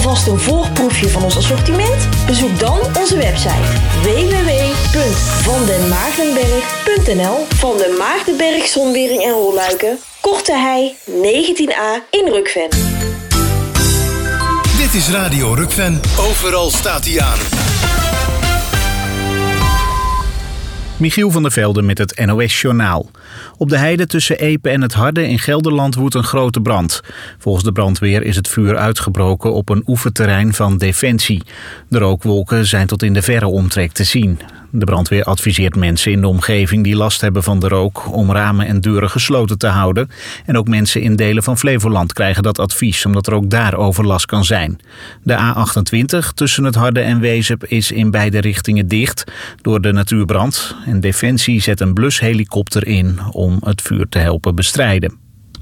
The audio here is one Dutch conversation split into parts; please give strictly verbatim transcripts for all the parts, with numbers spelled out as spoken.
alvast een voorproefje van ons assortiment? Bezoek dan onze website w w w punt van den maagdenberg punt n l. Van den Maagdenberg Zonwering en Rolluiken, Korte Hei negentien a in Rukven. Dit is Radio Rukven. Overal staat hij aan. Michiel van der Velde met het N O S-journaal. Op de heide tussen Epe en het Harde in Gelderland woedt een grote brand. Volgens de brandweer is het vuur uitgebroken op een oefenterrein van Defensie. De rookwolken zijn tot in de verre omtrek te zien. De brandweer adviseert mensen in de omgeving die last hebben van de rook om ramen en deuren gesloten te houden. En ook mensen in delen van Flevoland krijgen dat advies, omdat er ook daar overlast kan zijn. De A achtentwintig tussen het Harde en Wezep is in beide richtingen dicht door de natuurbrand. En Defensie zet een blushelikopter in om het vuur te helpen bestrijden.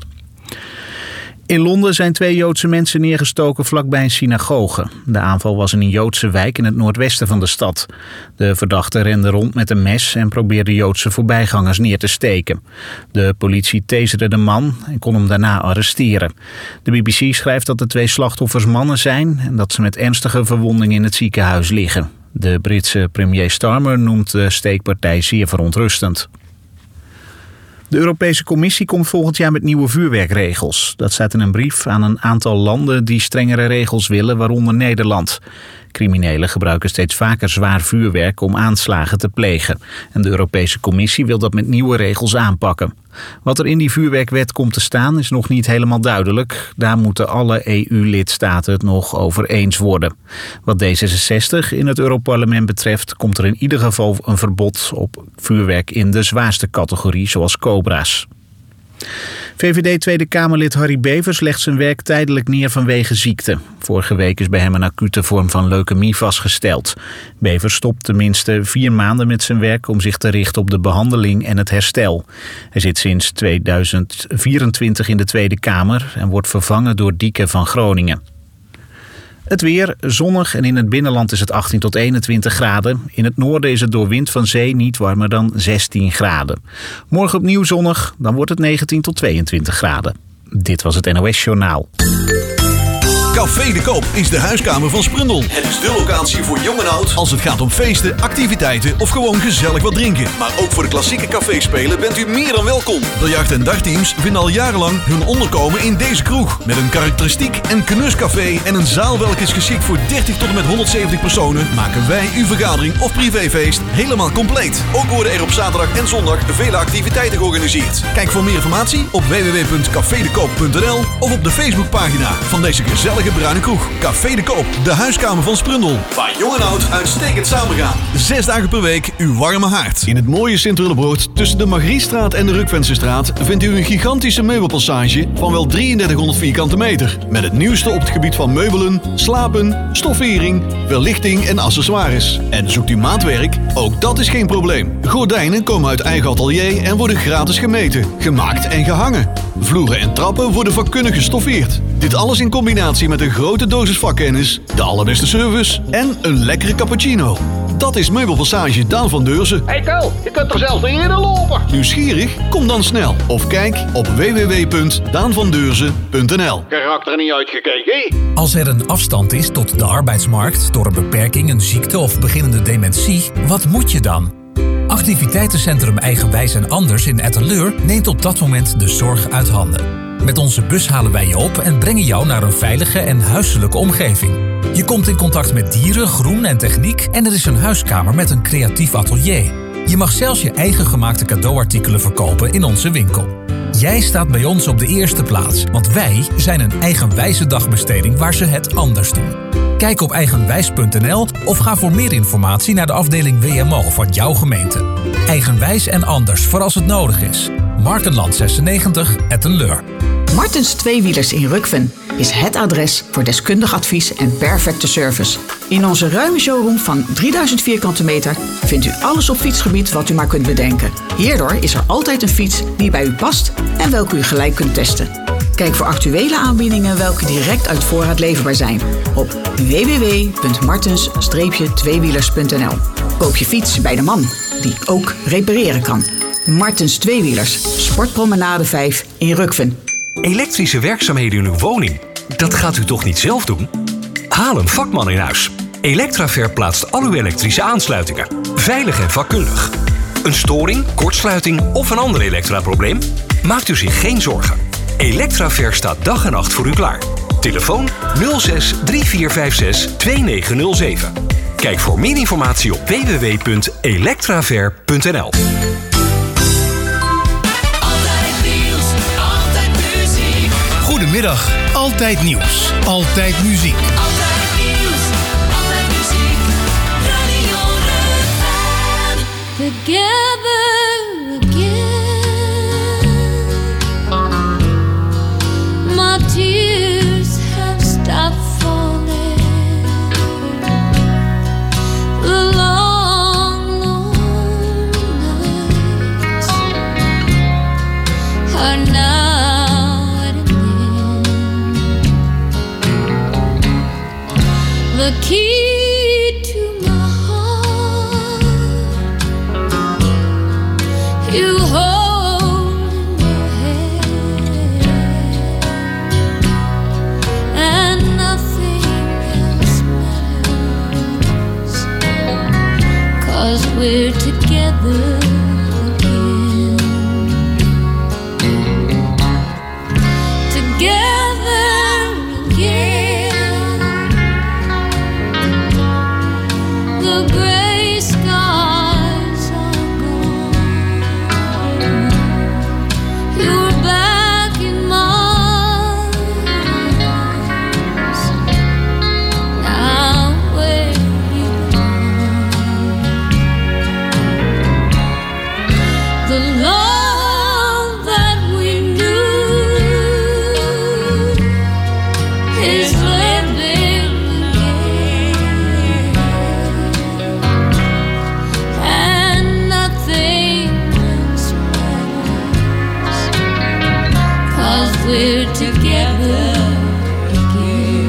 In Londen zijn twee Joodse mensen neergestoken vlakbij een synagoge. De aanval was in een Joodse wijk in het noordwesten van de stad. De verdachte rende rond met een mes en probeerde Joodse voorbijgangers neer te steken. De politie taserde de man en kon hem daarna arresteren. De B B C schrijft dat de twee slachtoffers mannen zijn en dat ze met ernstige verwondingen in het ziekenhuis liggen. De Britse premier Starmer noemt de steekpartij zeer verontrustend. De Europese Commissie komt volgend jaar met nieuwe vuurwerkregels. Dat staat in een brief aan een aantal landen die strengere regels willen, waaronder Nederland. Criminelen gebruiken steeds vaker zwaar vuurwerk om aanslagen te plegen. En de Europese Commissie wil dat met nieuwe regels aanpakken. Wat er in die vuurwerkwet komt te staan is nog niet helemaal duidelijk. Daar moeten alle E U-lidstaten het nog over eens worden. Wat D zesenzestig in het Europarlement betreft komt er in ieder geval een verbod op vuurwerk in de zwaarste categorie, zoals cobra's. V V D Tweede Kamerlid Harry Bevers legt zijn werk tijdelijk neer vanwege ziekte. Vorige week is bij hem een acute vorm van leukemie vastgesteld. Bevers stopt tenminste vier maanden met zijn werk om zich te richten op de behandeling en het herstel. Hij zit sinds tweeduizend vierentwintig in de Tweede Kamer en wordt vervangen door Dieke van Groningen. Het weer, zonnig en in het binnenland is het achttien tot eenentwintig graden. In het noorden is het door wind van zee niet warmer dan zestien graden. Morgen opnieuw zonnig, dan wordt het negentien tot tweeëntwintig graden. Dit was het N O S-journaal. Café de Koop is de huiskamer van Sprundel. Het is de locatie voor jong en oud als het gaat om feesten, activiteiten of gewoon gezellig wat drinken. Maar ook voor de klassieke caféspelen bent u meer dan welkom. Biljart- en dartteams vinden al jarenlang hun onderkomen in deze kroeg. Met een karakteristiek en knuscafé en een zaal welke is geschikt voor dertig tot en met honderdzeventig personen, maken wij uw vergadering of privéfeest helemaal compleet. Ook worden er op zaterdag en zondag vele activiteiten georganiseerd. Kijk voor meer informatie op w w w punt café de koop punt n l of op de Facebookpagina van deze gezellige bruine kroeg. Café de Koop, de huiskamer van Sprundel. Waar jong en oud uitstekend samengaan. Zes dagen per week uw warme haard. In het mooie Sint-Willebroord tussen de Margriestraat en de Rukvensestraat vindt u een gigantische meubelpassage van wel drieëndertighonderd vierkante meter. Met het nieuwste op het gebied van meubelen, slapen, stoffering, verlichting en accessoires. En zoekt u maatwerk? Ook dat is geen probleem. Gordijnen komen uit eigen atelier en worden gratis gemeten, gemaakt en gehangen. Vloeren en trappen worden vakkundig gestoffeerd. Dit alles in combinatie met een grote dosis vakkennis, de allerbeste service en een lekkere cappuccino. Dat is Meubelpassage Daan van Deurzen. Hey Kel, je kunt er zelfs niet in lopen. Nieuwsgierig? Kom dan snel. Of kijk op w w w punt daan van deurzen punt n l. Karakter er niet uitgekeken. Als er een afstand is tot de arbeidsmarkt door een beperking, een ziekte of beginnende dementie, wat moet je dan? Activiteitencentrum Eigenwijs en Anders in Etteleur neemt op dat moment de zorg uit handen. Met onze bus halen wij je op en brengen jou naar een veilige en huiselijke omgeving. Je komt in contact met dieren, groen en techniek en er is een huiskamer met een creatief atelier. Je mag zelfs je eigen gemaakte cadeauartikelen verkopen in onze winkel. Jij staat bij ons op de eerste plaats, want wij zijn een eigenwijze dagbesteding waar ze het anders doen. Kijk op eigenwijs punt n l of ga voor meer informatie naar de afdeling W M O van jouw gemeente. Eigenwijs en Anders voor als het nodig is. Markenland zesennegentig, Etteleur. Martens Tweewielers in Rukven is het adres voor deskundig advies en perfecte service. In onze ruime showroom van drieduizend vierkante meter vindt u alles op fietsgebied wat u maar kunt bedenken. Hierdoor is er altijd een fiets die bij u past en welke u gelijk kunt testen. Kijk voor actuele aanbiedingen welke direct uit voorraad leverbaar zijn op w w w punt martens tweewielers punt n l. Koop je fiets bij de man die ook repareren kan. Martens Tweewielers, Sportpromenade vijf in Rukven. Elektrische werkzaamheden in uw woning, dat gaat u toch niet zelf doen? Haal een vakman in huis. Electraver plaatst al uw elektrische aansluitingen. Veilig en vakkundig. Een storing, kortsluiting of een ander elektraprobleem? Maakt u zich geen zorgen. Electraver staat dag en nacht voor u klaar. Telefoon nul zes drie vier vijf zes twee negen nul zeven. Kijk voor meer informatie op w w w punt electraver punt n l. Goedemiddag, Altijd Nieuws, Altijd Muziek. Altijd nieuws, altijd muziek, Radio Rukven. Together again, my tears have stopped falling. The long, long nights are now. The key to my heart you hold in your hand, and nothing else matters, 'cause we're together again. Together again. The gray skies are gone. You're back in my arms. Now where you are. The love that we knew is living again. And nothing else matters, 'cause we're together again.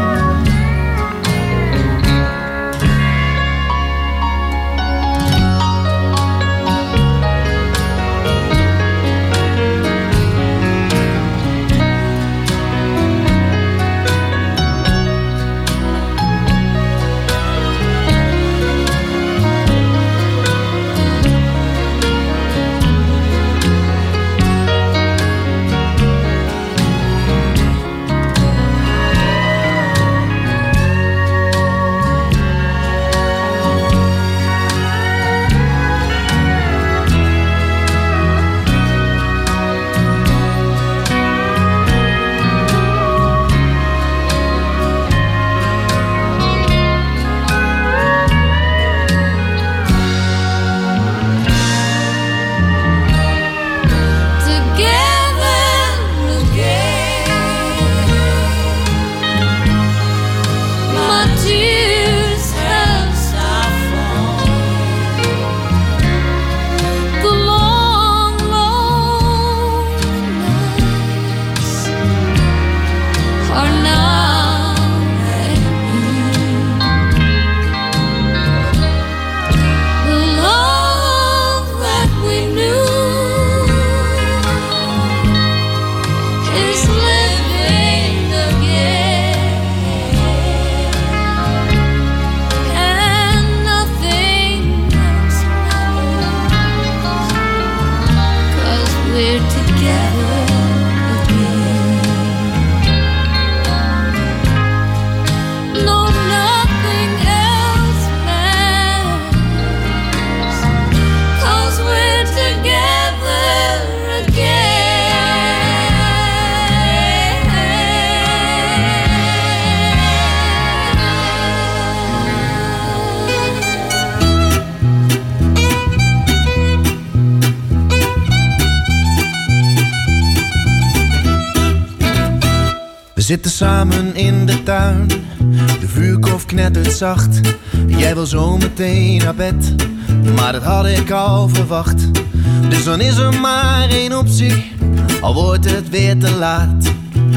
We zitten samen in de tuin, de vuurkorf knettert zacht. Jij wil zo meteen naar bed, maar dat had ik al verwacht. Dus dan is er maar één optie, al wordt het weer te laat.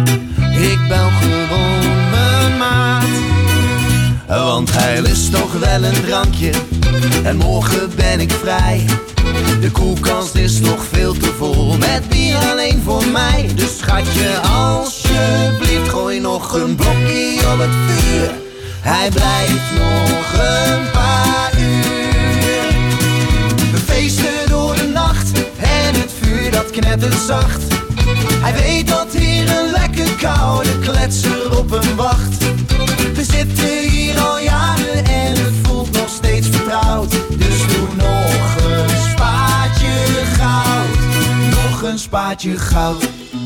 Ik bel gewoon mijn maat, want hij lust toch wel een drankje. En morgen ben ik vrij, de koelkast is nog veel te vol met bier alleen voor mij. Dus schatje, alsjeblieft, gooi nog een blokje op het vuur. Hij blijft nog een paar uur. We feesten door de nacht en het vuur dat knettert zacht. Hij weet dat hier een lekker koude kletser op hem wacht. We zitten hier al jaren en het voelt nog steeds vertrouwd. Dus doe nog een spaatje goud. Nog een spaatje goud.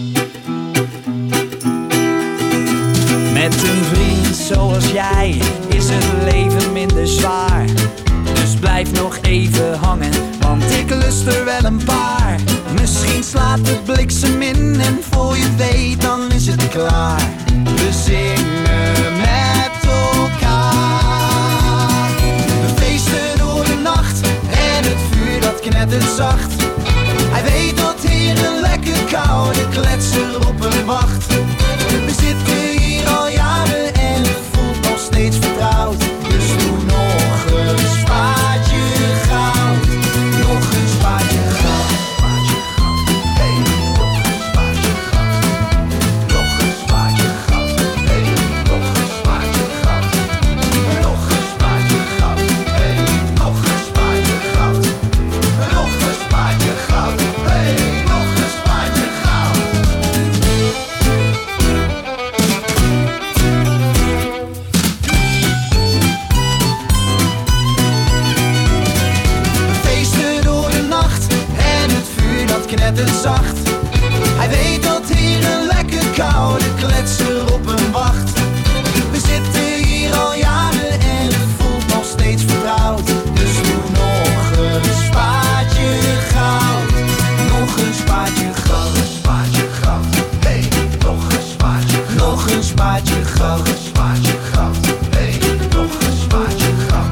Met een vriend zoals jij is het leven minder zwaar. Dus blijf nog even hangen, want ik lust er wel een paar. Misschien slaat het bliksem in en voor je weet dan is het klaar. We zingen met elkaar. We feesten door de nacht en het vuur dat knettert zacht. Hij weet dat hier een lekker koude kletser op hem wacht. We zitten hier al jaren en het voelt nog steeds vertrouwd. Dus doe nog een spaatje goud. Nog een spaatje goud. Spaatje goud. Hey, nog een spaatje goud. Nog een spaatje goud. Hey, nog een spaatje goud. Nog een spaatje goud. Hey, nog een spaatje goud. Nog een spaatje goud. Hey, nog een spaatje goud. Knettert zacht. Hij weet dat hier een lekker koude kletser op hem wacht. We zitten hier al jaren en het voelt nog steeds vertrouwd. Dus doe nog een spaatje goud. Nog een spaatje goud. Een spaatje goud. Hey, nog een spaatje goud. Nog een spaatje goud. Een spaatje goud. Hey, nog een spaatje goud.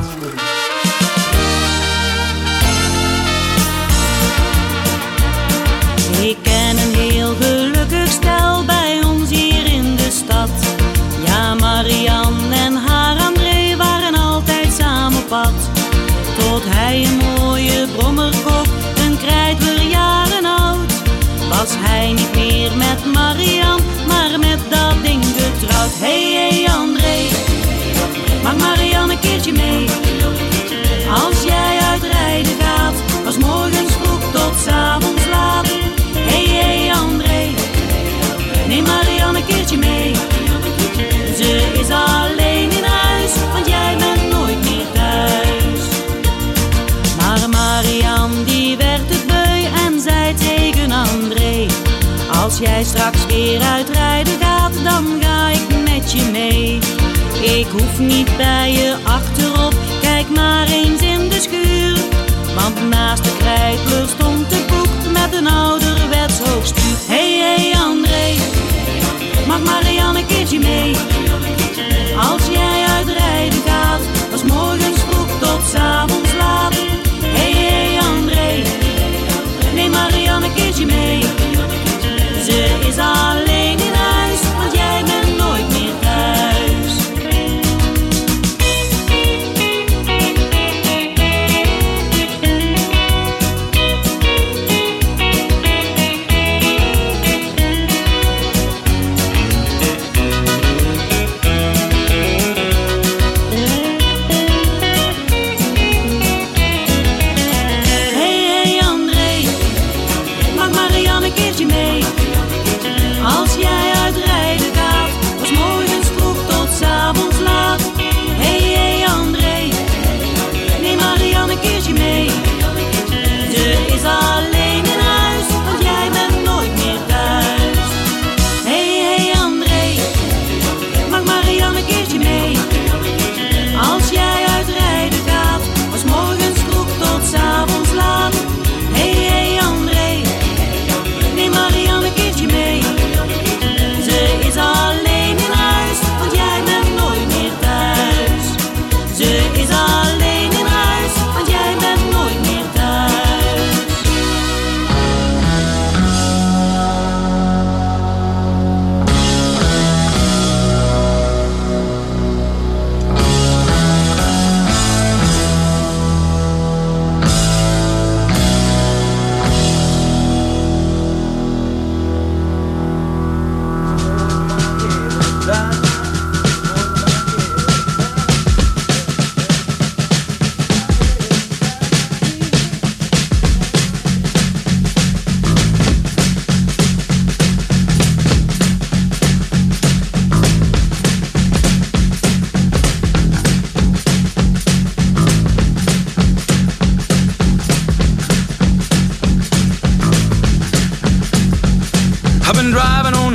Ik ken een heel gelukkig stel bij ons hier in de stad. Ja, Marianne en haar André waren altijd samen op pad. Tot hij een mooie brommer kocht, een krijtler jaren oud. Was hij niet meer met Marianne, maar met dat ding getrouwd. Hey, hey André, mag Marianne een keertje mee? Als jij uitrijden gaat, was morgens vroeg tot 's avonds laat. Hey, hey André, neem Marianne een keertje mee. Ze is alleen in huis, want jij bent nooit meer thuis. Maar Marianne die werd het beu en zei tegen André: als jij straks weer uitrijden gaat, dan ga ik met je mee. Ik hoef niet bij je achterop, kijk maar eens in de schuur. Want naast de krijtler stond de boek met een ouderwets hoofdstuur. Hey, hey André, mag Marianne een keertje mee? Als jij uitrijden gaat, was morgens vroeg tot 's avonds laat. Hey, hey André, neem Marianne een keertje mee. Ze is alleen in huis, want jij bent nooit meer thuis.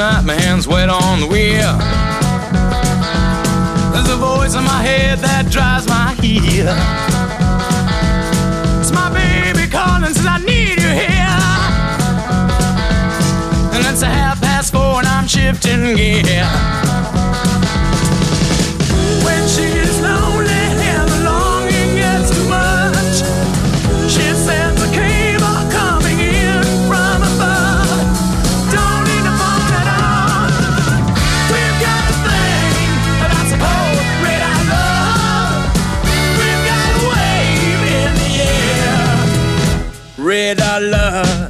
night, my hands wet on the wheel. There's a voice in my head that drives my heel. It's my baby calling, says I need you here. And it's a half past four and I'm shifting gear. When she's lonely and the longing gets too much, she sends a cable coming in from above. Don't need to phone at all. We've got a thing that's called red eye love. We've got a wave in the air. Red eye love.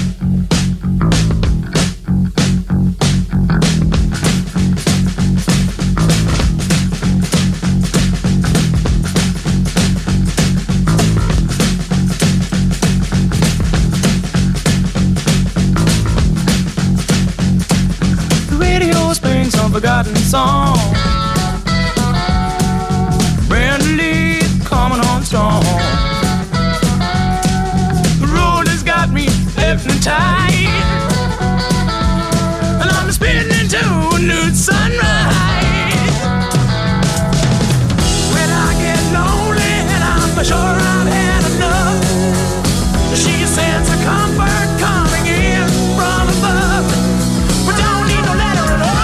Forgotten song. Brand new leaf coming on strong. The road has got me hypnotized, and I'm spinning into a new sunrise. When I get lonely and I'm for sure I've had enough, she sends a comfort coming in from above. We don't need no letter at all.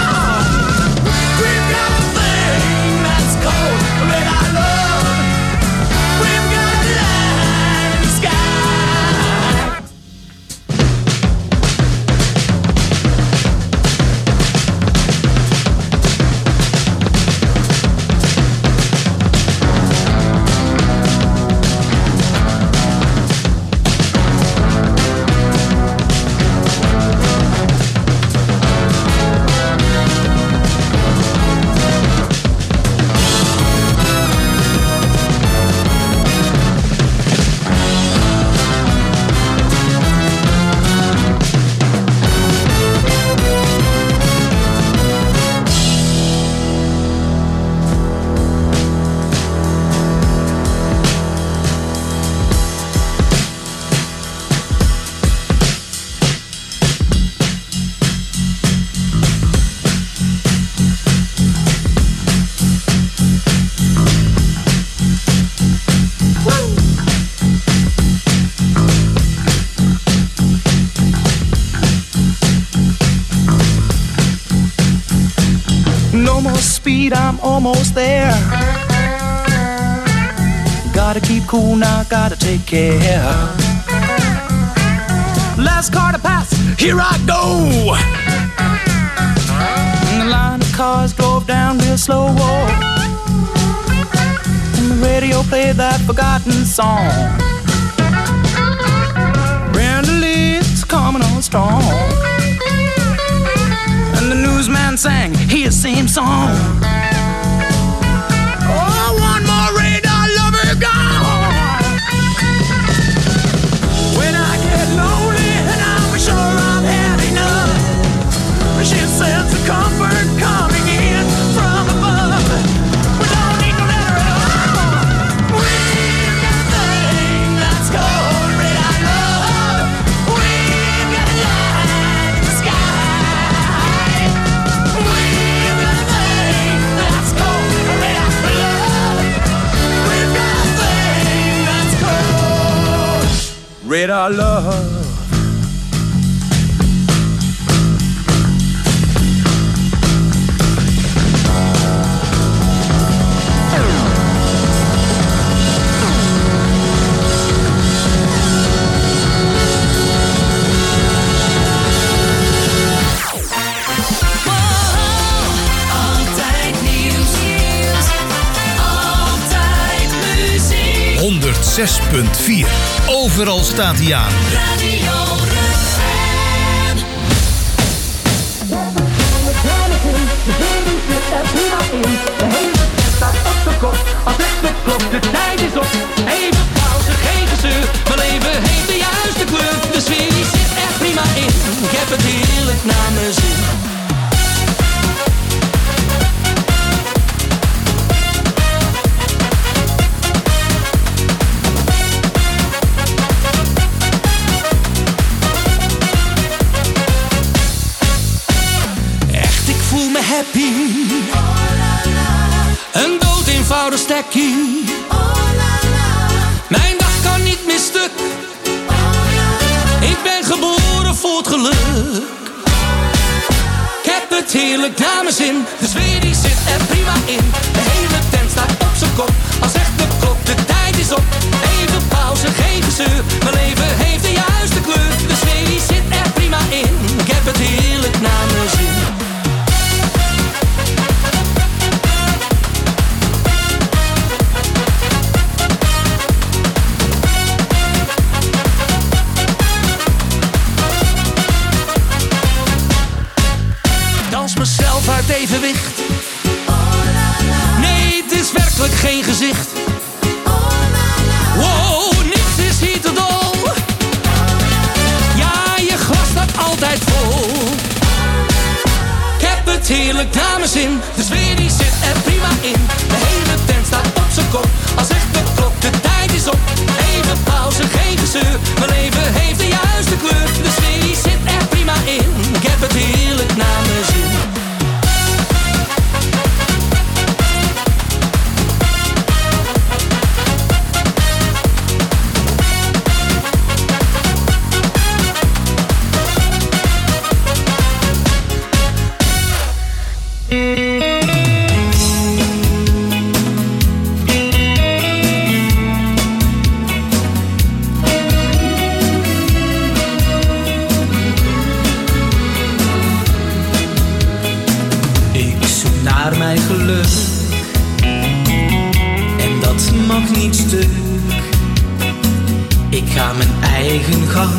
I'm almost there. Gotta keep cool now, gotta take care. Last car to pass, here I go. And the line of cars drove down real slow. And the radio played that forgotten song. Brand new leaves coming on strong. And the newsman sang his same song. Oh, one more radar lover gone. When I get lonely and I'm sure I've had enough, she sends a comfort coming in from above. We don't need no letter at all. We've got a thing that's called red eye love. We've got a light in the sky. We've got a thing that's called red eye love. We've got a thing that's called red eye love. honderdzes punt vier. Overal staat hij aan. Radio Rutgen. De hele staat op de kop. Als het de klok, de tijd is op. Even pauze, geen gezeur. Mijn leven heeft de juiste kleur. De sfeer die zit er prima in. Ik heb het heerlijk naar mijn zin. Een dood eenvoudig stekkie. Mijn dag kan niet meer stuk. Ik ben geboren voor het geluk. Ik heb het heerlijk naar mijn zin. De sfeer die zit er prima in. De hele tent staat op zijn kop. Als zegt de klok, de tijd is op. Even pauze, geen gezeur. Mijn leven heeft de juiste kleur. De sfeer die zit er prima in. Ik heb het heerlijk naar mijn zin. Mezelf uit evenwicht. Nee, het is werkelijk geen gezicht. Wow, niets is hier te dol. Ja, je glas staat altijd vol. Ik heb het heerlijk naar mijn zin. De sfeer die zit er prima in. De hele tent staat op zijn kop. Als zegt de klok, de tijd is op. Even pauze, geen gezeur. Mijn leven heeft de juiste kleur. De sfeer die zit er prima in. Ik heb het heerlijk naar mijn zin. Ik ga mijn eigen gang,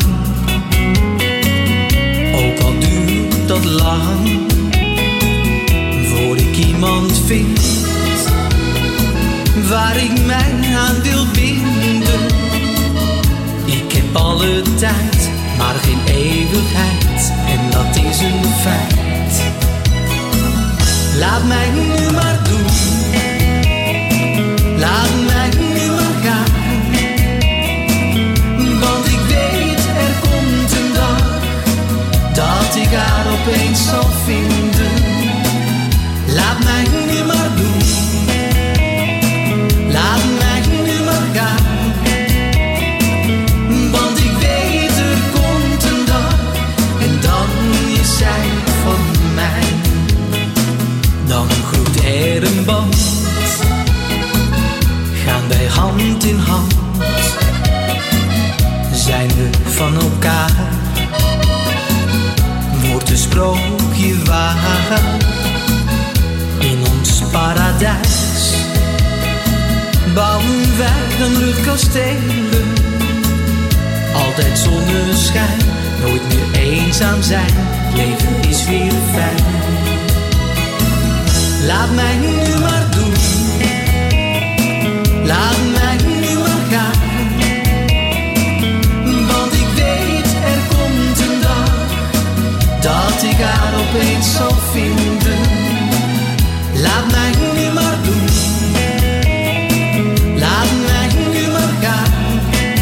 ook al duurt dat lang, voor ik iemand vind waar ik mij aan wil binden. Ik heb alle tijd, maar geen eeuwigheid, en dat is een feit. Laat mij nu maar doen, laat mij nu maar gaan. Want ik weet, er komt een dag dat ik haar opeens zal vinden. Laat mij nu maar doen, laat mij nu maar gaan. Want ik weet, er komt een dag en dan is zij van mij. Dan groeit er een band, gaan wij hand in hand. Zijn we van elkaar, wordt een sprookje waar. In ons paradijs bouwen wij dan luchtkastelen. Altijd zonneschijn, nooit meer eenzaam zijn. Leven is weer fijn. Laat mij nu maar doen, laat mij nu maar gaan. Want ik weet, er komt een dag dat ik haar opeens zal vinden. Laat mij nu maar doen, laat mij nu maar gaan.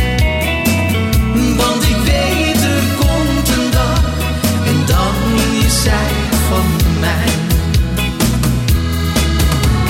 Want ik weet, er komt een dag en dan is zij van mij.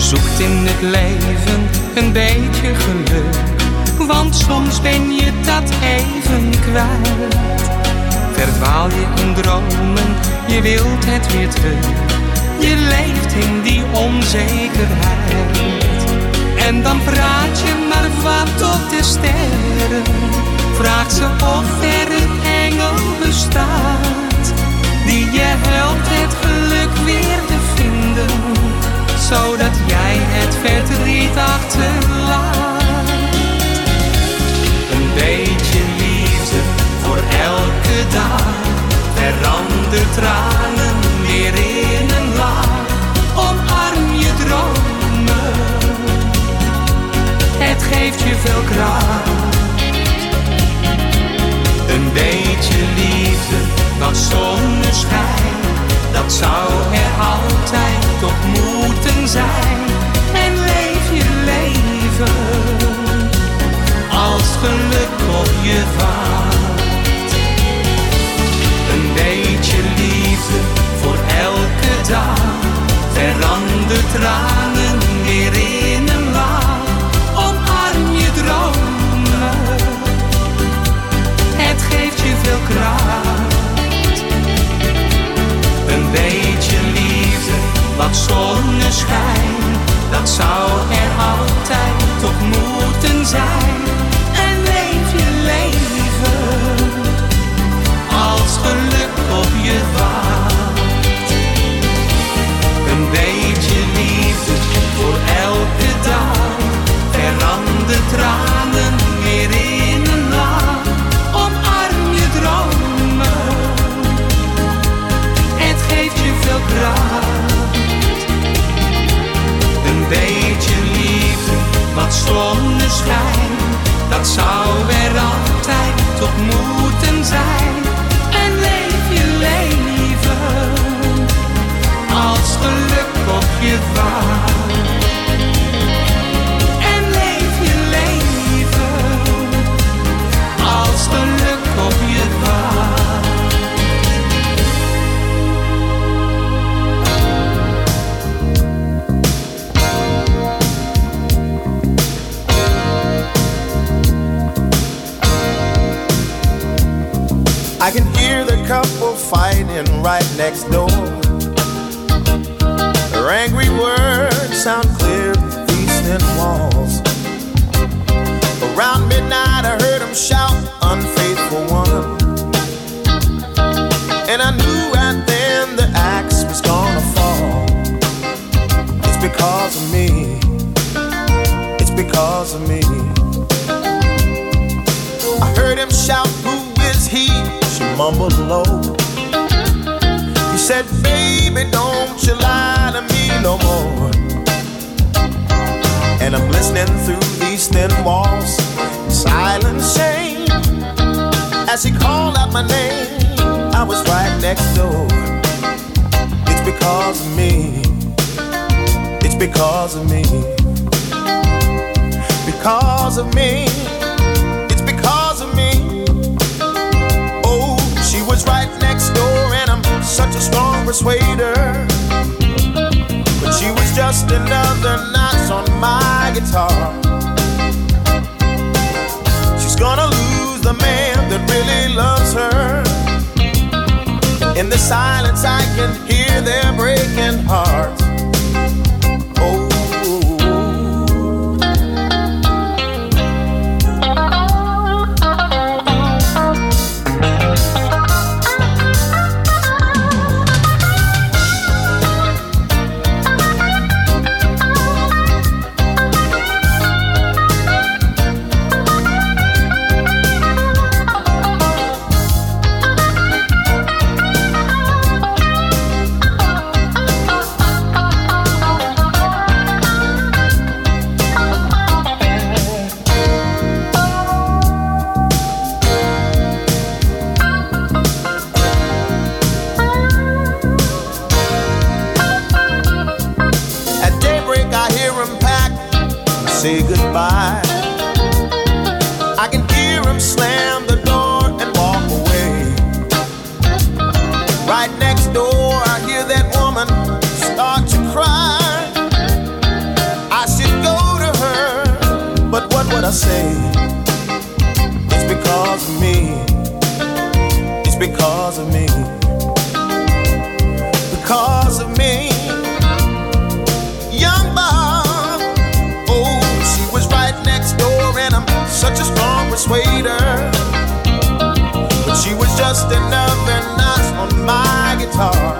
zoekt in het leven een beetje geluk, want soms ben je dat even kwijt. Verdwaal je in dromen, je wilt het weer terug. Je leeft in die onzekerheid. En dan praat je maar wat tot de sterren. Vraag ze of er een engel bestaat, die je helpt het geluk weer te vinden, zodat jij het verdriet achterlaat. Een beetje liefde voor elke dag verandert tranen weer in een lach. Omarm je dromen, het geeft je veel kracht. Een beetje liefde, wat zonneschijn, dat zou er altijd toch moeten zijn. En leef je leven als geluk op je wacht. Een beetje liefde voor elke dag verandert tranen weer in een lach. Omarm je dromen, het geeft je veel kracht. Een beetje liefde, wat zonneschijn, dat zou er altijd toch moeten zijn. En leef je leven als geluk op je wacht. Een beetje liefde voor elke dag verandert tranen weer in een lach. Omarm je dromen, het geeft je veel kracht. Een beetje liefde, wat zonneschijn, dat zou er altijd toch moeten zijn. En leef je leven als geluk op je wacht. En leef je leven als geluk op je wacht. I can hear the couple fighting right next door. Their angry words sound clear through these thin walls. Around midnight I heard them shout, unfaithful one. And I knew right then the axe was gonna fall. It's because of me. It's because of me. I heard him shout, who is he? She mumbled low. He said, baby, don't you lie to me no more. And I'm listening through these thin walls, silent shame. As he called out my name, I was right next door. It's because of me. It's because of me. Because of me. It's because of me. Oh, she was right next door, and I'm such a strong persuader. But she was just another notch on my guitar. She's gonna lose the man that really loves her. In the silence I can hear their breaking hearts. Oh, say goodbye. I can hear him slam the door and walk away. Right next door I hear that woman start to cry. I say it's because of me. It's because of me. Because of me. Young Bob, oh, she was right next door, and I'm such a strong persuader. But she was just another notch on my guitar.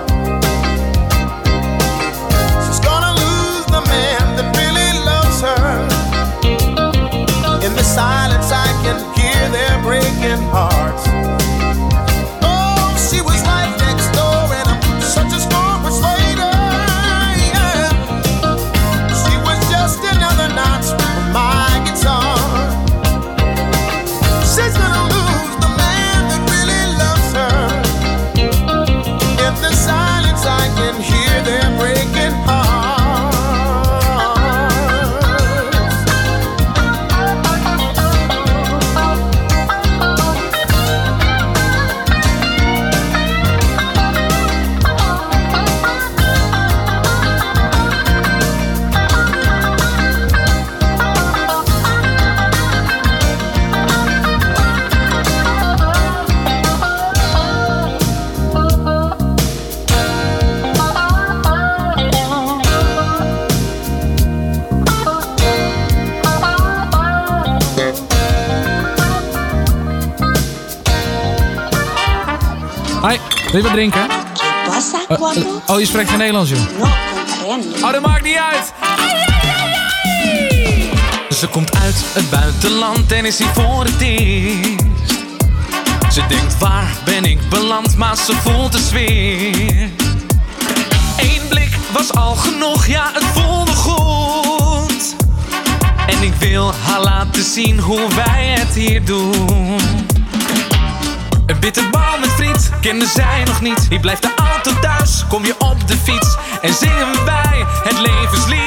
She's gonna lose the man that really loves her. In the silence I can hear their breaking hearts. Oh, she was right next door, and I'm such a strong persuader. Yeah. She was just another notch on my guitar. She's gonna lose the man that really loves her. In the silence I can hear their breaking hearts. Hoi, wil je wat drinken? Uh, uh, oh, je spreekt geen Nederlands, joh. Oh, dat maakt niet uit. Ze komt uit het buitenland en is hier voor het eerst. Ze denkt, waar ben ik beland, maar ze voelt de sfeer. Eén blik was al genoeg, ja, het voelde goed. En ik wil haar laten zien hoe wij het hier doen. Een bitterbal met friet, kende zij nog niet. Hier blijft de auto thuis, kom je op de fiets. En zingen wij het levenslied.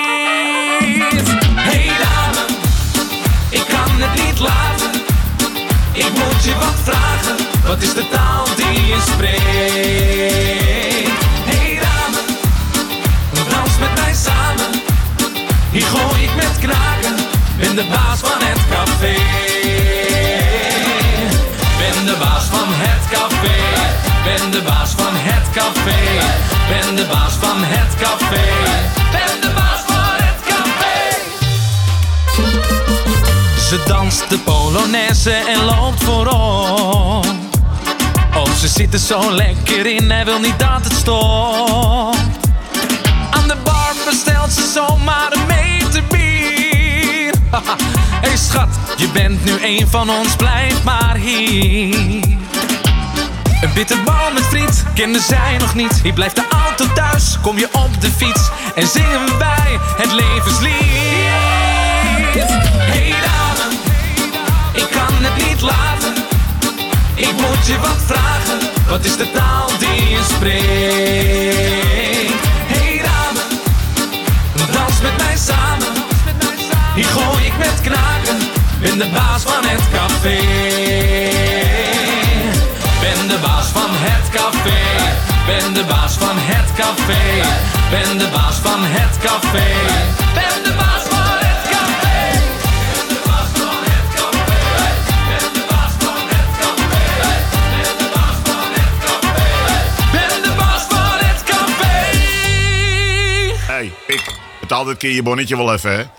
Hey dame, ik kan het niet laten. Ik moet je wat vragen, wat is de taal die je spreekt? Hey dame, dans met mij samen. Hier gooi ik met knaken, ben de baas van het café. Ben de baas van het café. Ben de baas van het café. Ben de baas van het café. Ben de baas van het café. Ze danst de Polonaise en loopt voorop. Oh, ze zit er zo lekker in, hij wil niet dat het stopt. Aan de bar bestelt ze zomaar een meter bier. Hey schat, je bent nu een van ons, blijf maar hier. Een bitterbal met friet, kende zij nog niet. Hier blijft de auto thuis, kom je op de fiets. En zingen wij het levenslied. Hey dame, ik kan het niet laten. Ik moet je wat vragen, wat is de taal die je spreekt? Hey dame, dans met mij samen. Hier gooi ik met knaken, ben de baas van het café. Ben de baas van het café. Ben de baas van het café. Ben de baas van het café. Ben de baas van het café. Ben de baas van het café. Ben de baas van het café. Ben de baas van het café. Ben de baas van het café. Hey, Pik, betaal dit keer je bonnetje wel even, hè?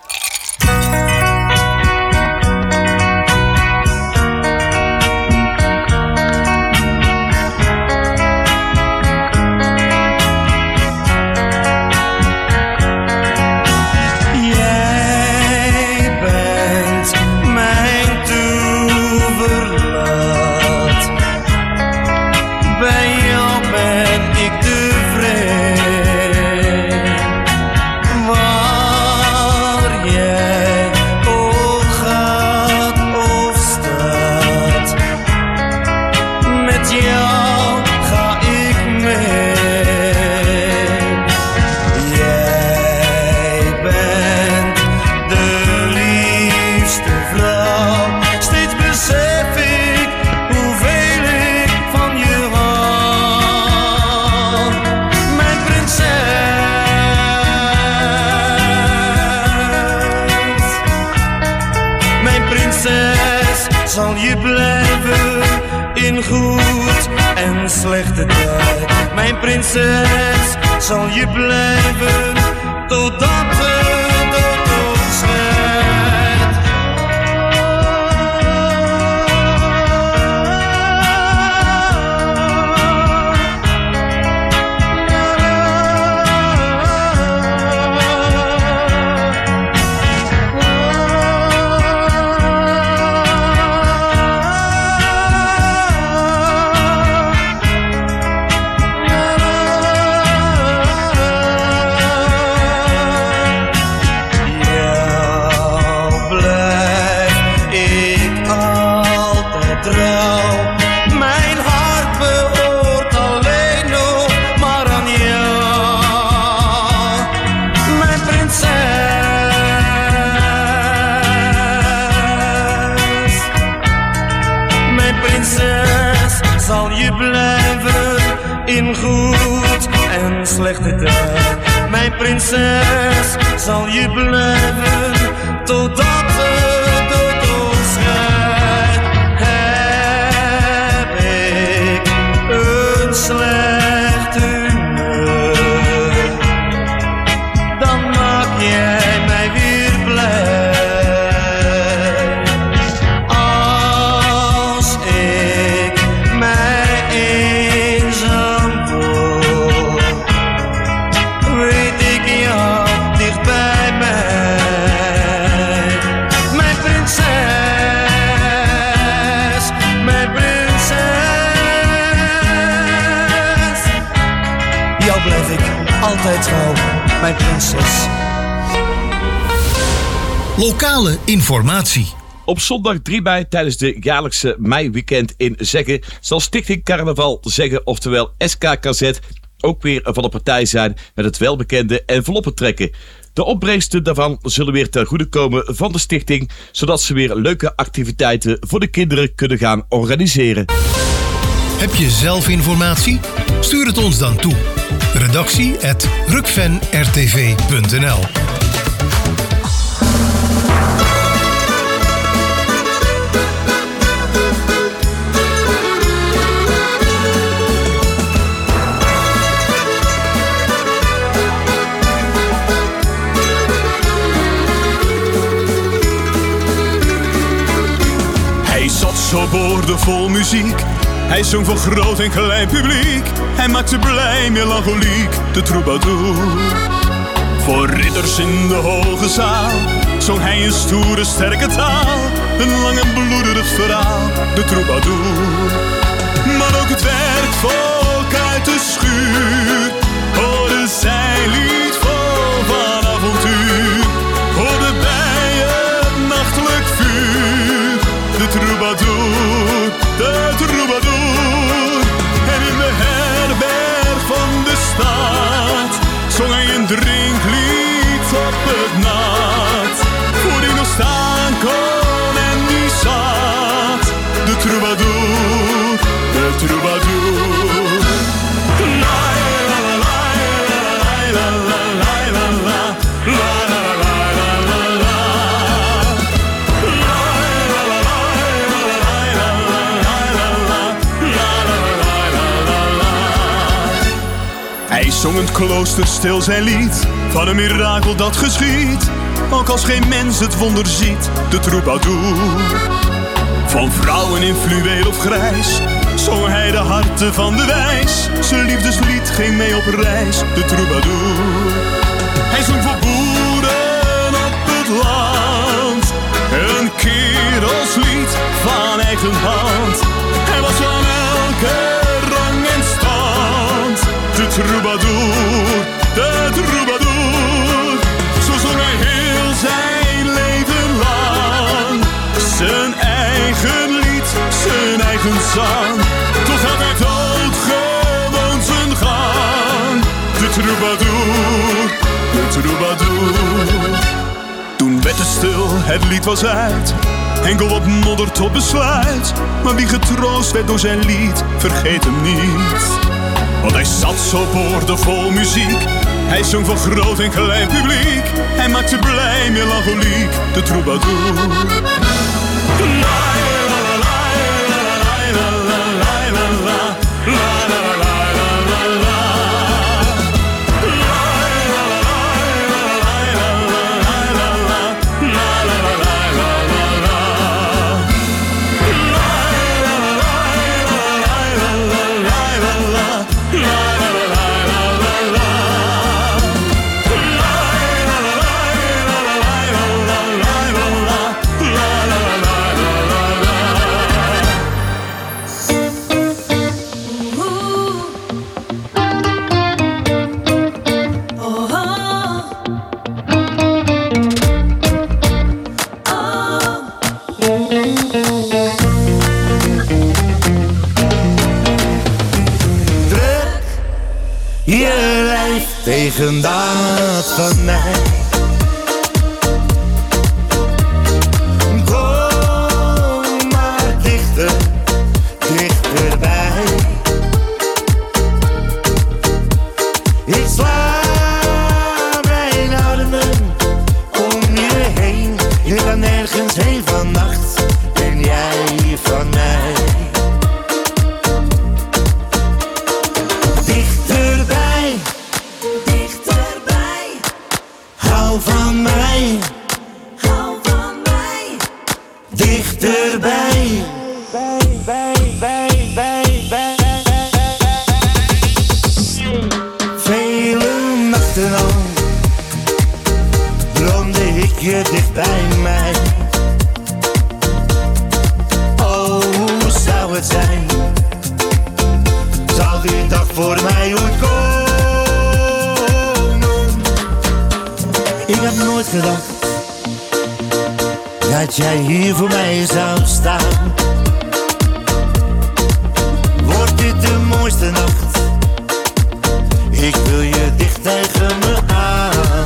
zal je blijven in goed en slechte tijd. Mijn prinses zal je blijven totdat de dood ons scheidt. In goed en slechte tijd. Mijn prinses zal je blijven totdat de dood ons scheidt. Heb ik een slecht humeur, dan maak jij mij weer blij. Als ik mij eenzaam altijd trouw, mijn prinses. Lokale informatie. Op zondag drie mei tijdens de jaarlijkse meiweekend in Zeggen zal Stichting Carnaval Zeggen, oftewel S K K Z, ook weer van de partij zijn met het welbekende enveloppen trekken. De opbrengsten daarvan zullen weer ten goede komen van de stichting, zodat ze weer leuke activiteiten voor de kinderen kunnen gaan organiseren. Heb je zelf informatie? Stuur het ons dan toe. Redactie at rukven r t v punt n l. Hij zat zo boordevol muziek. Hij zong voor groot en klein publiek. Hij maakte blij melancholiek, de troubadour. Voor ridders in de hoge zaal zong hij een stoere, sterke taal. Een lang en bloederig verhaal, de troubadour. Maar ook het werkvolk uit de schuur hoorde zijn lied vol van avontuur. Hoorde bij het nachtelijk vuur, de troubadour, de troubadour. En in de herberg van de stad zong hij een drinklied op het nat. Voor die nog staan kon en die zat, de troubadour, de troubadour. La la la la la la la la la la la la. Hij zong het klooster stil zijn lied van een mirakel dat geschiet, ook als geen mens het wonder ziet, de troubadour. Van vrouwen in fluweel of grijs zong hij de harten van de wijs. Zijn liefdeslied ging mee op reis, de troubadour. Hij zong voor boeren op het land, een kerelslied van eigen hand. Hij was van elke rang en stand, de troubadour, de troubadour. Zo zong hij heel zijn leven lang, zijn eigen lied, zijn eigen zang. Toch had hij dood gewoon zijn gang, de troubadour, de troubadour. Toen werd het stil, het lied was uit, enkel wat modder tot besluit. Maar wie getroost werd door zijn lied, vergeet hem niet. Want hij zat zo boordevol muziek. Hij zong voor groot en klein publiek. Hij maakte blij melancholiek, de troubadour. La la la je lijf tegen dat van mij. Kom maar dichter, dichterbij. Ik sla mijn armen om je heen. Je kan nergens heen vannacht, ben jij van mij. Dichterbij, dichterbij. Hou van mij, hou van mij. Dichterbij. Bij, bij, bij, bij, bij. Vele nachten al droomde ik je dicht bij mij. Oh, hoe zou het zijn? Zal die dag voor mij ooit komen? Ik heb nooit gedacht dat jij hier voor mij zou staan. Wordt dit de mooiste nacht? Ik wil je dicht tegen me aan.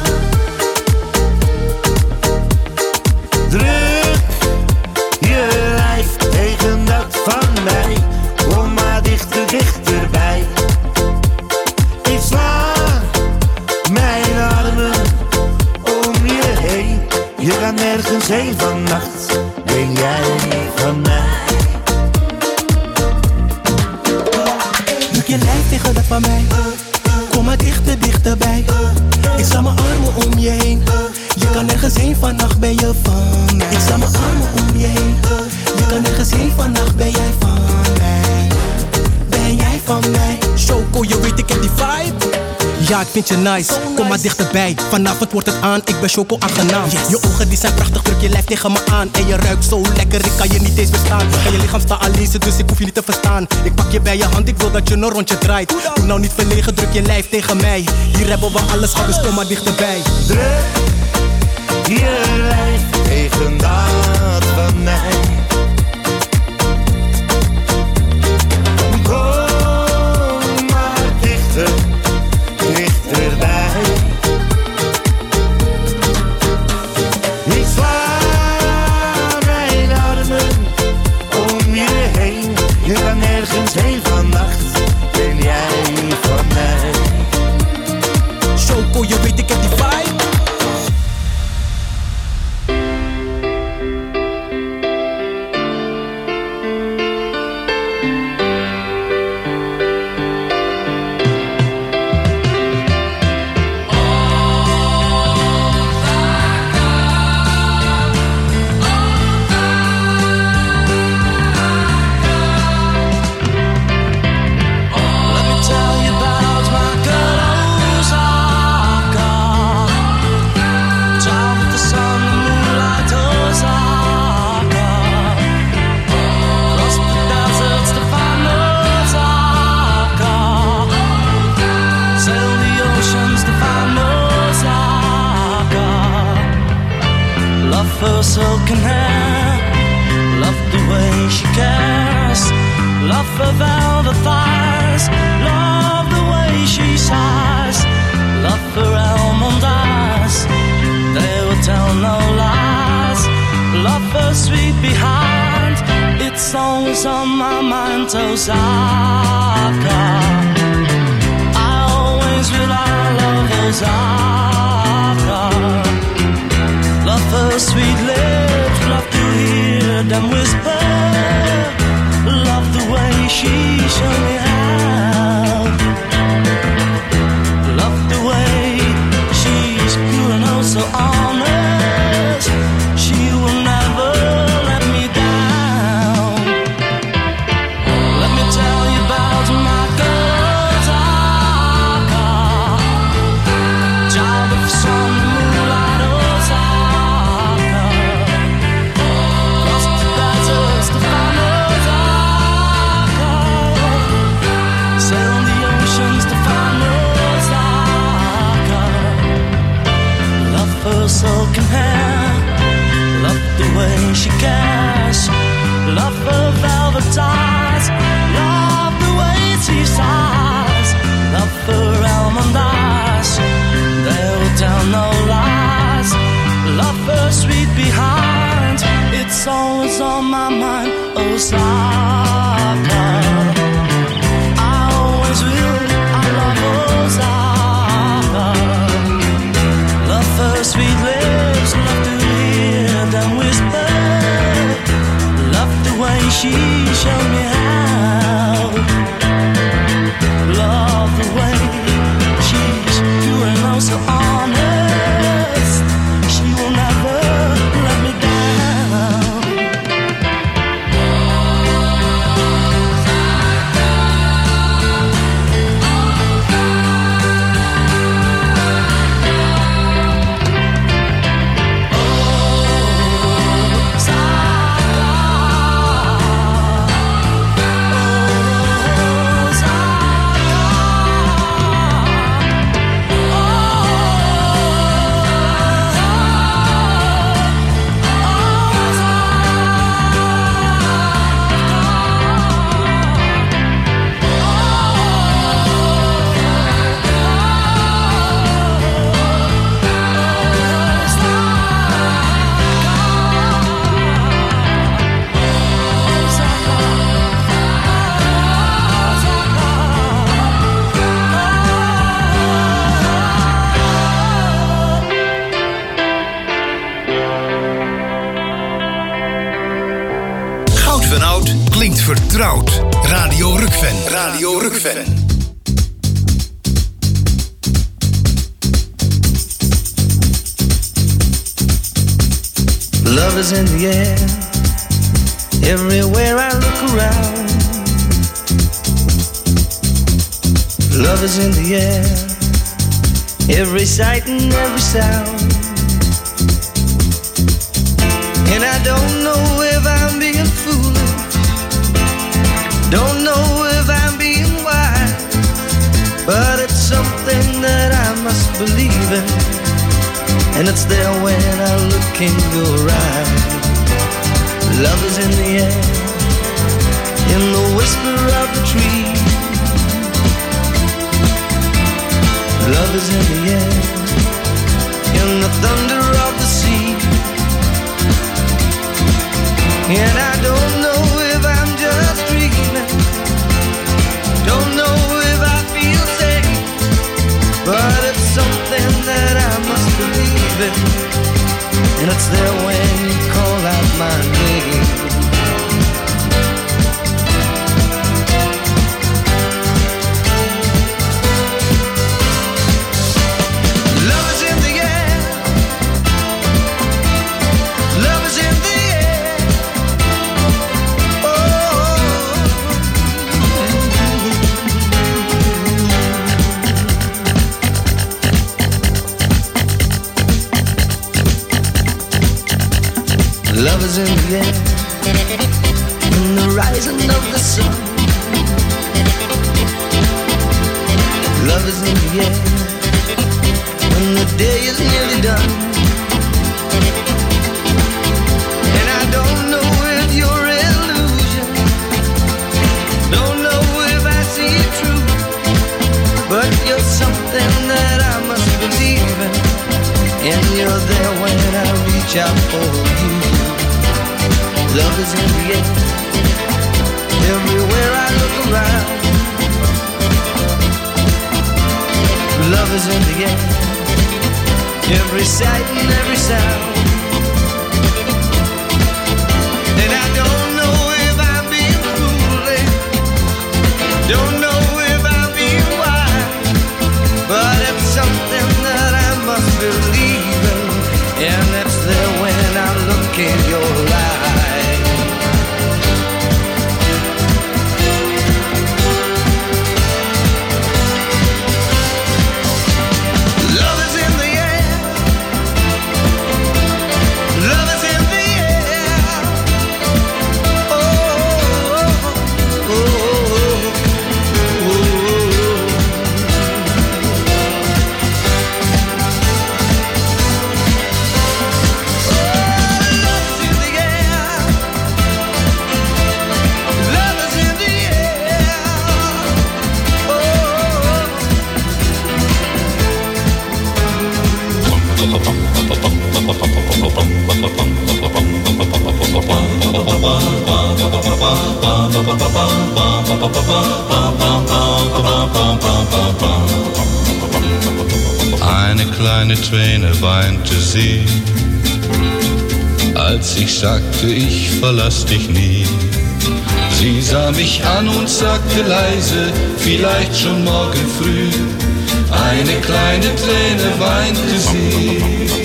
Druk je lijf tegen dat van mij. Kom maar dichter, dichterbij. Ik sla mijn armen om je heen. Je gaat nergens heen vannacht, ben jij van mij. Druk je lijf tegen dat van mij. Kom maar dichter, dichterbij. Ik sla mijn armen om je heen. Je kan nergens heen, vannacht ben je van mij. Ik sla mijn armen om je heen. Je kan nergens heen, vannacht ben jij van mij. Ben jij van mij? Choco, je weet ik heb die vibe. Ja, ik vind je nice, kom maar dichterbij. Vanavond wordt het aan, ik ben Choco aangenaam. Yes. Je ogen die zijn prachtig, druk je lijf tegen me aan. En je ruikt zo lekker, ik kan je niet eens verstaan. En je lichaam staat alleen, dus ik hoef je niet te verstaan. Ik pak je bij je hand, ik wil dat je een rondje draait. Doe nou niet verlegen, druk je lijf tegen mij. Hier hebben we alles gehad, dus kom maar dichterbij. Druk je lijf tegen dat van mij. Kom maar dichter, dichterbij. Ik sla mijn armen om je heen. Je kan nergens heen vannacht, ben jij van mij. Choco, je weet ik heb die vibe. Her silken hair, love the way she cares, love her velvet thighs, love the way she sighs, love her almond eyes, they will tell no lies, love her sweet behind, it's always on my mind, Osaka. I always will, I love Osaka. Love her sweet lips, love to hear them whisper. Love the way she show me how. Love the way she's pure and oh so honest. She will never let me down. Let me tell you about my girl Osaka, child of sun, moonlight, Osaka. Crossed the deserts to find Osaka, sailed the oceans to find Osaka. Love her silken hair, love the way she cares, love her velvet eyes, love the way she sighs, love her Osaka. I always will, I love Osaka. Love her sweet lips, love to hear them whisper. Love the way she showed me how. Love the way she's pure and oh so honest. She will never let me down. Goud van Oud klinkt vertrouwd. Radio Rukven. Radio Rukven. Love is in the air, everywhere I look around. Love is in the air, every sight and every sound. And I don't know if I'm being foolish, don't know if I'm being wise, but it's something that I must believe in, and it's there when I look in your eyes. Love is in the air, in the whisper of the tree. Love is in the air, in the thunder of the sea. And I don't know if I'm just dreaming, don't know if I feel safe, but it's something that I must believe in, and it's there when you call out my name. Love is in the air, love is in the air. Oh, love is in the air, in the rising of the sun. Love is in the air, when the day is nearly done. And I don't know if you're illusion, don't know if I see it true, but you're something that I must believe in, and you're there when I reach out for you. Love is in the air, everywhere I look around. Love is in the air, every sight and every sound. And I don't know if I'm being foolish, don't know if I'm being wise, but it's something that I must believe in, and it's there when I look in your eyes. Love is in the air, Eine kleine Träne weinte sie, als ich sagte, ich verlass dich nie. Sie sah mich an und sagte leise, vielleicht schon morgen früh. Eine kleine Träne weinte sie.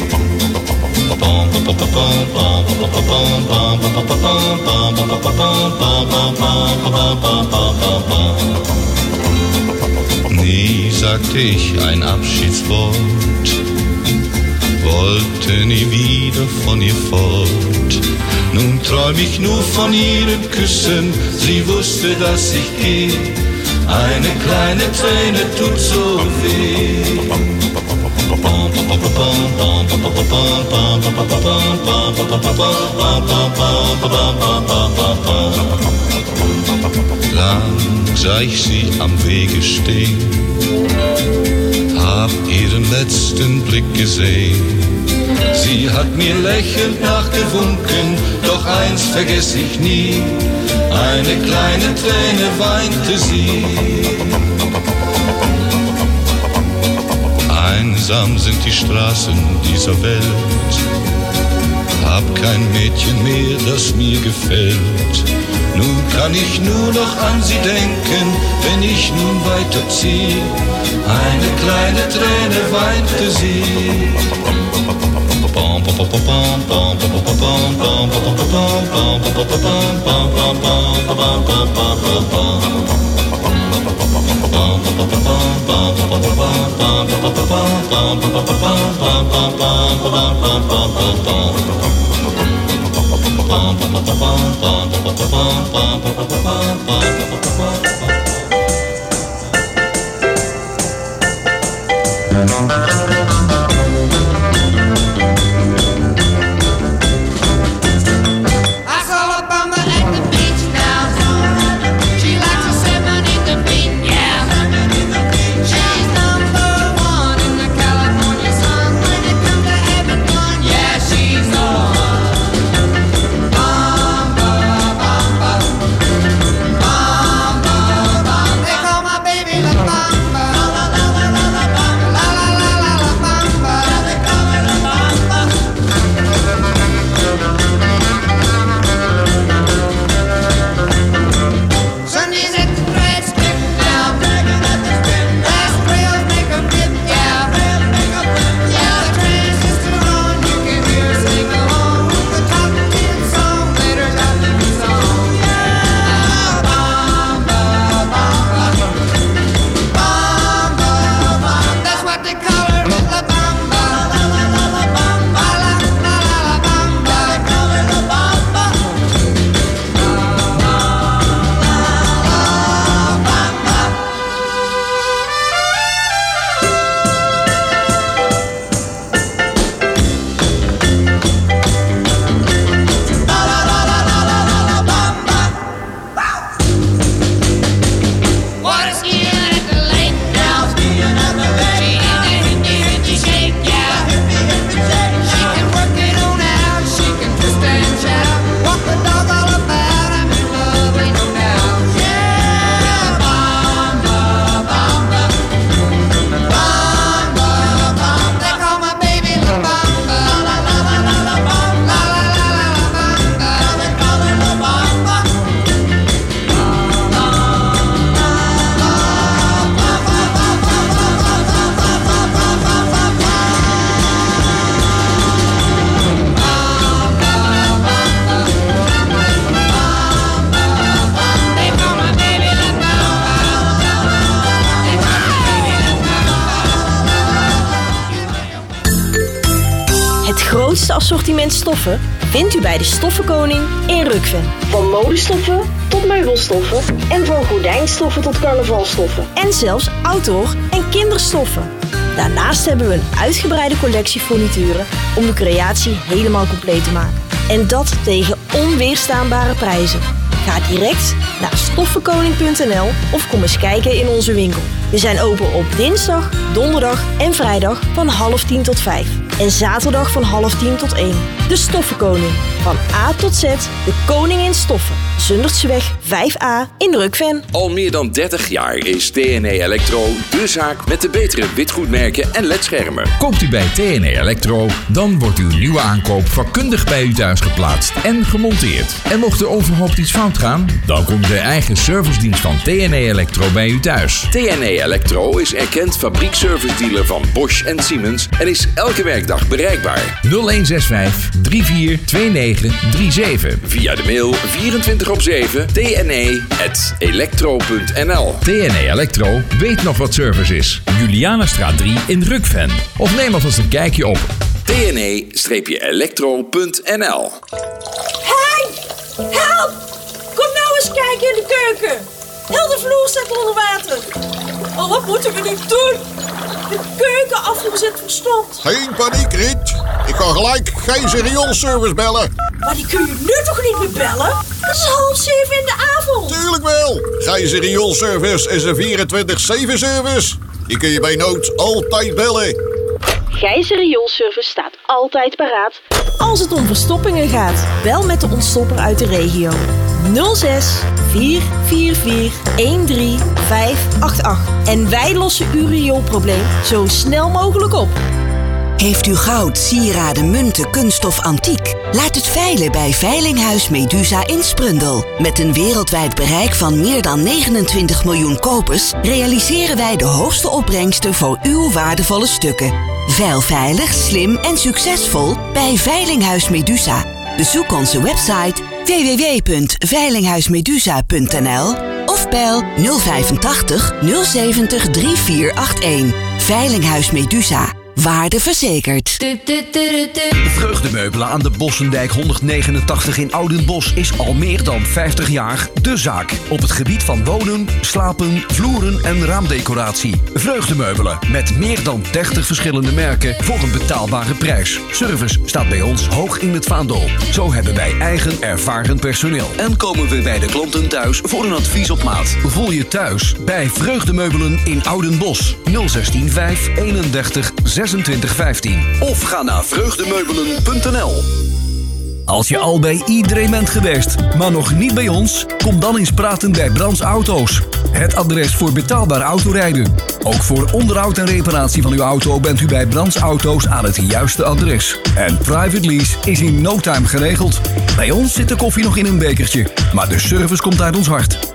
Nie sagte ich ein Abschiedswort, wollte nie wieder von ihr fort. Nun träum ich nur von ihren Küssen, sie wusste, dass ich geh. Eine kleine Träne tut so weh. Lang sah ich sie am Wege stehen, hab ihren letzten Blick gesehen. Sie hat mir lächelnd nachgewunken, doch eins vergess ich nie. Eine kleine Träne weinte sie. Einsam sind die Straßen dieser Welt, hab kein Mädchen mehr, das mir gefällt. Nun kann ich nur noch an sie denken, wenn ich nun weiterzieh. Eine kleine Träne weinte sie. grootste assortiment stoffen vindt u bij de Stoffenkoning in Rukven. Van modestoffen tot meubelstoffen en van gordijnstoffen tot carnavalstoffen. En zelfs outdoor en kinderstoffen. Daarnaast hebben we een uitgebreide collectie furnituren om de creatie helemaal compleet te maken. En dat tegen onweerstaanbare prijzen. Ga direct naar stoffenkoning punt n l of kom eens kijken in onze winkel. We zijn open op dinsdag, donderdag en vrijdag van half tien tot vijf. En zaterdag van half tien tot één. De Stoffenkoning. Van A tot Z, de koning in stoffen. Zundertseweg vijf A in Rukven. Al meer dan dertig jaar is T N E Electro de zaak met de betere witgoedmerken en ledschermen. Koopt u bij T N E Electro, dan wordt uw nieuwe aankoop vakkundig bij u thuis geplaatst en gemonteerd. En mocht er onverhoopt iets fout gaan, dan komt de eigen servicedienst van T N E Electro bij u thuis. T N E Electro is erkend fabriekservice dealer van Bosch en Siemens en is elke werkdag bereikbaar. nul een zes vijf drie vier twee negen drie zeven. Via de mail vierentwintig op zeven t n e at electro punt n l. T N E Electro weet nog wat service is. Julianastraat drie in Rukven. Of neem alvast een kijkje op t n e electro punt n l. Hey! Help! Kom nou eens kijken in de keuken. Heel de vloer staat onder water. Oh, wat moeten we nu doen? De keukenafval zit verstompt. Geen paniek, Riet. Ik ga gelijk Gijzer Rioolservice bellen. Maar die kun je nu toch niet meer bellen? Het is half zeven in de avond. Tuurlijk wel. Gijzer Rioolservice is een vierentwintig zeven service. Die kun je bij nood altijd bellen. Gijzer Rioolservice staat altijd paraat als het om verstoppingen gaat. Bel met de ontstopper uit de regio. nul zes vier vier vier een drie vijf acht acht. En wij lossen uw rioolprobleem zo snel mogelijk op. Heeft u goud, sieraden, munten, kunststof, antiek? Laat het veilen bij Veilinghuis Medusa in Sprundel. Met een wereldwijd bereik van meer dan negenentwintig miljoen kopers realiseren wij de hoogste opbrengsten voor uw waardevolle stukken. Veil veilig, slim en succesvol bij Veilinghuis Medusa. Bezoek onze website w w w punt veilinghuismedusa punt n l of bel nul vijfentachtig nul zeventig drie vier acht een. Veilinghuis Medusa. Waarde verzekerd. Vreugdemeubelen aan de Bossendijk honderdnegenentachtig in Oudenbosch is al meer dan vijftig jaar de zaak. Op het gebied van wonen, slapen, vloeren en raamdecoratie. Vreugdemeubelen met meer dan dertig verschillende merken voor een betaalbare prijs. Service staat bij ons hoog in het vaandel. Zo hebben wij eigen ervaren personeel. En komen we bij de klanten thuis voor een advies op maat. Voel je thuis bij Vreugdemeubelen in Oudenbosch. nul zestien vijf eenendertig zesentwintig vijftien. Of ga naar vreugdemeubelen punt n l. Als je al bij iedereen bent geweest, maar nog niet bij ons, kom dan eens praten bij Brands Auto's. Het adres voor betaalbaar autorijden. Ook voor onderhoud en reparatie van uw auto bent u bij Brands Auto's aan het juiste adres. En private lease is in no time geregeld. Bij ons zit de koffie nog in een bekertje, maar de service komt uit ons hart.